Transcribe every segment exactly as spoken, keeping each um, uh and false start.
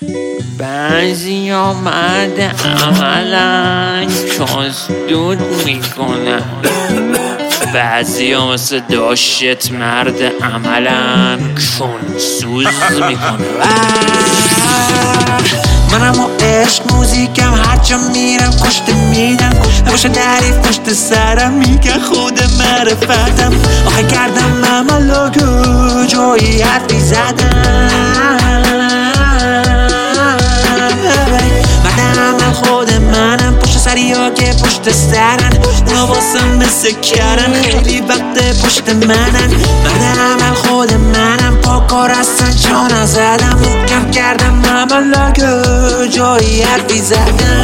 بعضی ها مرد عملن چون دود میکنن، بعضی ها مثل داشت مرد عملن چون سوز میکنن. منم و عشق موزیکم هرچا میرم کشت میدم، نباشه تعریف پشت سرم میگه خود معرفتم. آخه کردم عملو جایی حرفی زدم، مرد عمل خود منم، پشت سری ها که پشت سرن اونا واسم مثل کرن، خیلی وقت پشت منن. مرد عمل خود منم، پاکار هستن جا نزدم، محکم کردم عمل جایی حرفی زدم.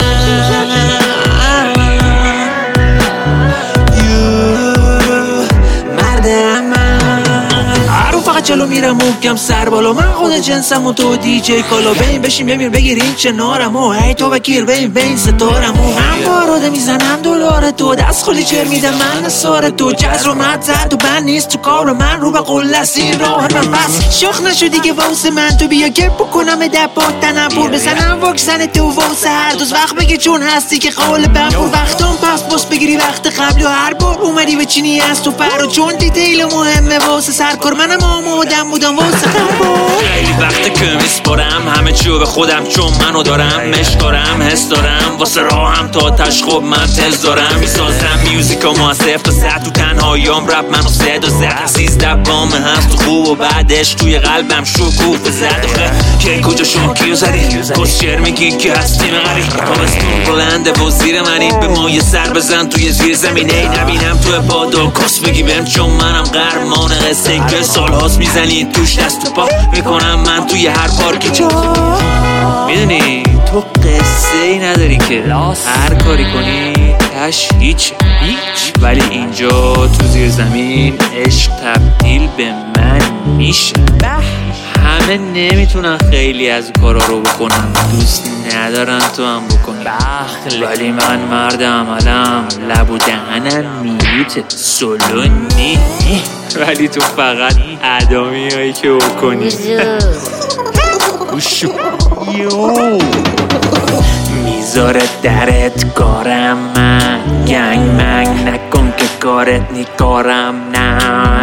مرد عمل عروف فقط جلو میرم محکم سر بالا، من خود جنسم و تو دیجی کالا. بین بشین بمیر بگیر این کنارم و هی تو بکیر بین بین ستارم و من باراده میزنم دلار تو، دست خالی چر میدم من سار تو. جز رو مد زد تو بند نیست تو کار من، رو به قلست این راه من بس شاخ نشدی که واسه من. تو بیا گپ بکنم دپات تنم پر بزنم واکسن تو واسه هر دوز وقت بگی چون هستی که قالبم پر وقتم پس بس بگیری وقت قبل و هر بار اومدی به چینی از تو فرو، چون دیتیل مهمه واسه سرکار منم آمادم بودم واسه قبول. خیلی وقت که میسپارم همه چیو به خودم، چون منو دارم مشکارم حس دارم واسه راهم تا تشخب من تز دارم. میسازم میوزیکا ما از صفر تا صد تو تنهاییام، رپ منو صدا زد سیزده بام هست تو خوب و بعدش توی قلبم شکوفه زد. آخه که کجا شما کیو زدی کس شعر میگی که هستی مغری، تابستون بلنده و زیر منی به ما یه سر بزن توی زیر زمینه ای نبینم توی بادو کس بگی بهم، چون منم قهرمان قصه که سال هاست میزنی توش دست و پا میکنم من توی هر پارکی جا. میدونی تو قصه ای نداری که هر کاری کنی تش هیچ هیچ، ولی اینجا تو زیر زمین عشق تبدیل به من میشه. همه نمیتونن خیلی از کارا رو بکنن، دوست ندارن تو هم بکنی، ولی من مرد عملم لب و دهنم میوت سلونی، ولی تو فقط ادامی هایی که بکنی. میذاره درت کارم من، گنگ منگ نکن که کارت نیکارم نه،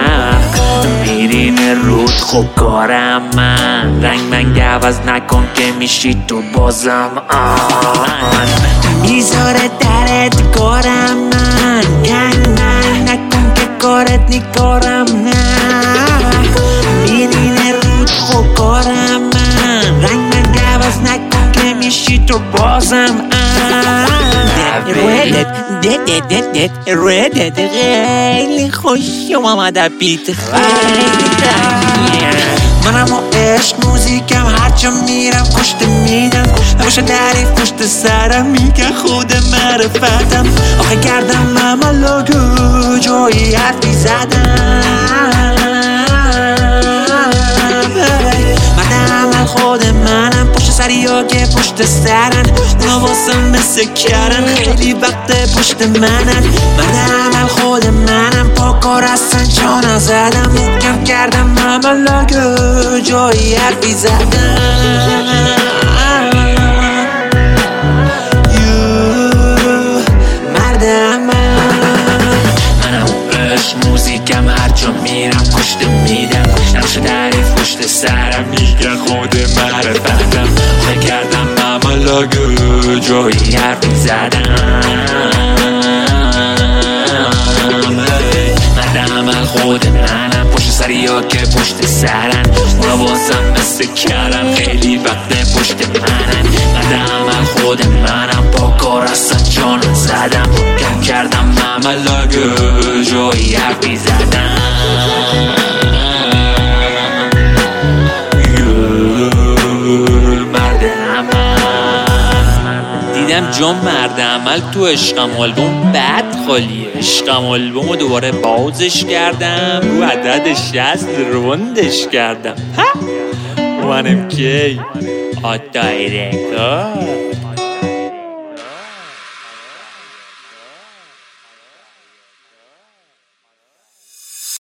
میرین رود خوب کارم من، رنگ منگ عوض نکن که میشی تو بازم آن. میذاره درت کارم من، گنگ منگ نکن که کارت نیکارم نه، میرین رود خوب کارم من، رنگ منگ عوض نکن که میشی تو بازم ردت دت دت دت ردت خیلی خوشم آمد بیت خیلی منم و عشق موزیکم هرچا میرم کشت میدم، نباشه تعریف پشت سرم میگه خود معرفتم. آخه کردم عملو جایی حرفی زدم، مرد عمل خود منم، پشت سری ها که پشت سرن اونا واسه مثل کرن، خیلی وقت پشت منن. مرد عمل خود منم، پاکار هستن جا نزدم، محکم کردم عمل جایی حرفی زدم. مرد عمل منم عشق موزیکم هرجا میرم کشت میدم، نباشه تعریف پشت سرم میگن خود معرفتم. آخه کردم عمل جایی حرفی زدم، مرد عمل خود منم، پشت سری ها که پشت سرن اونا واسم مثل کرم، خیلی وقت پشت منن. مرد عمل خود منم، پاکار هستن جانم زدم، کم کردم عمل جایی حرفی زدم. دیدم جام مرد عمل تو عشقم آلبوم بد خالیه، عشقم آلبوم رو دوباره بازش کردم، رو عدد شصت روندش کردم. ها منم کی آتایرکا